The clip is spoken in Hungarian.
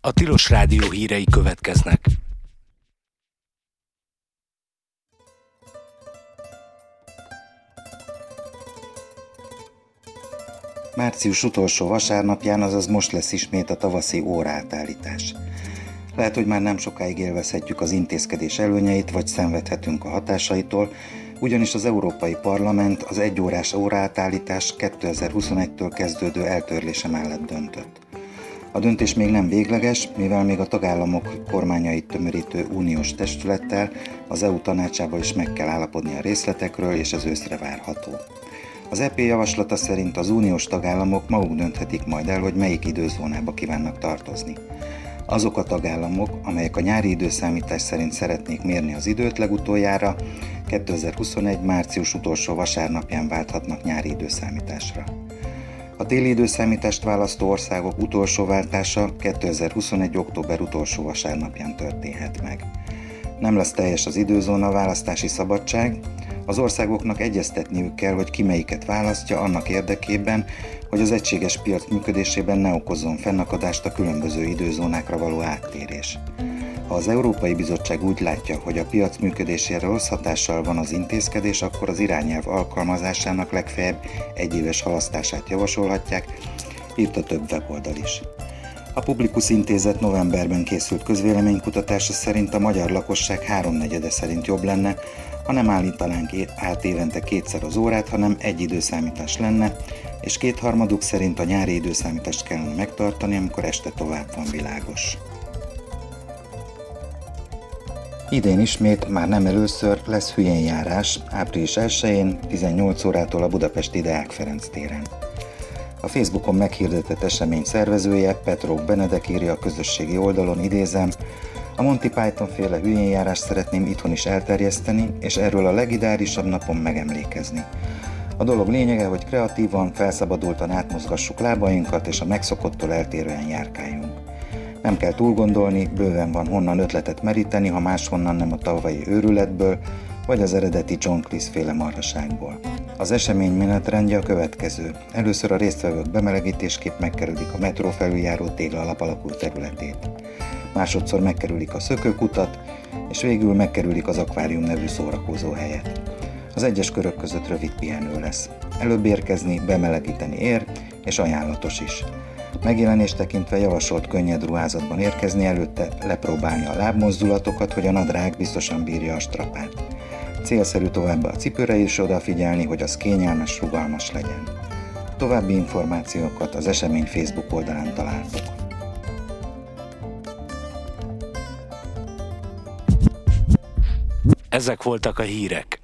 A Tilos Rádió hírei következnek. Március utolsó vasárnapján, azaz most lesz ismét a tavaszi óraátállítás. Lehet, hogy már nem sokáig élvezhetjük az intézkedés előnyeit, vagy szenvedhetünk a hatásaitól, ugyanis az Európai Parlament az egyórás óraátállítás 2021-től kezdődő eltörlése mellett döntött. A döntés még nem végleges, mivel még a tagállamok kormányait tömörítő uniós testülettel, az EU tanácsával is meg kell állapodni a részletekről, és ez őszre várható. Az EP javaslata szerint az uniós tagállamok maguk dönthetik majd el, hogy melyik időzónába kívánnak tartozni. Azok a tagállamok, amelyek a nyári időszámítás szerint szeretnék mérni az időt, legutoljára 2021. március utolsó vasárnapján válthatnak nyári időszámításra. A téli időszámítást választó országok utolsó váltása 2021. október utolsó vasárnapján történhet meg. Nem lesz teljes az időzóna választási szabadság, az országoknak egyeztetniük kell, hogy ki melyiket választja annak érdekében, hogy az egységes piac működésében ne okozzon fennakadást a különböző időzónákra való áttérés. Ha az Európai Bizottság úgy látja, hogy a piac működésére rossz hatással van az intézkedés, akkor az irányelv alkalmazásának legfeljebb egyéves halasztását javasolhatják, írta több weboldal is. A Publikus Intézet novemberben készült közvéleménykutatása szerint a magyar lakosság 3/4 szerint jobb lenne, ha nem állítanánk át évente kétszer az órát, hanem egy időszámítás lenne, és 2/3 szerint a nyári időszámítást kellene megtartani, amikor este tovább van világos. Idén ismét, már nem először lesz hülyénjárás április 1-én 18 órától a budapesti Deák Ferenc téren. A Facebookon meghirdetett esemény szervezője, Petrók Benedek írja a közösségi oldalon, idézem: a Monty Python féle hülyénjárást szeretném itthon is elterjeszteni, és erről a legidárisabb napon megemlékezni. A dolog lényege, hogy kreatívan, felszabadultan átmozgassuk lábainkat, és a megszokottól eltérően járkáljunk. Nem kell túl gondolni, bőven van honnan ötletet meríteni, ha máshonnan nem a tavalyi őrületből, vagy az eredeti John Cleese féle marhaságból. Az esemény menetrendje a következő. Először a résztvevők bemelegítésképp megkerülik a metró felüljáró téglalap alakú területét. Másodszor megkerülik a szökőkutat, és végül megkerülik az akvárium nevű szórakozó helyet. Az egyes körök között rövid pihenő lesz. Előbb érkezni, bemelegíteni ér, és ajánlatos is. Megjelenést tekintve javasolt könnyed ruházatban érkezni, előtte lepróbálni a lábmozdulatokat, hogy a nadrág biztosan bírja a strapát. Célszerű továbbá a cipőre is odafigyelni, hogy az kényelmes, rugalmas legyen. További információkat az esemény Facebook oldalán találtok. Ezek voltak a hírek.